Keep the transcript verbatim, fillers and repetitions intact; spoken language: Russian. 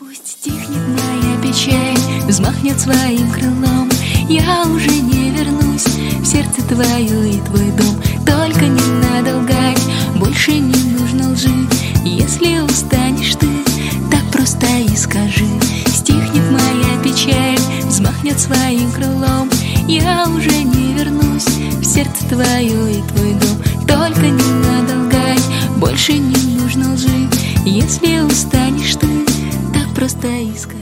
Пусть стихнет моя печаль, взмахнет своим крылом, я уже не вернусь в сердце твое и твой дом. Только не надо лгать, больше не нужно лжи. Если устанешь ты, так просто и скажи. Стихнет моя печаль, взмахнет своим крылом, я уже не вернусь в сердце твое и твой дом. Только не надо лгать, больше не нужно лжи. Если устанешь ты, так просто и скажи.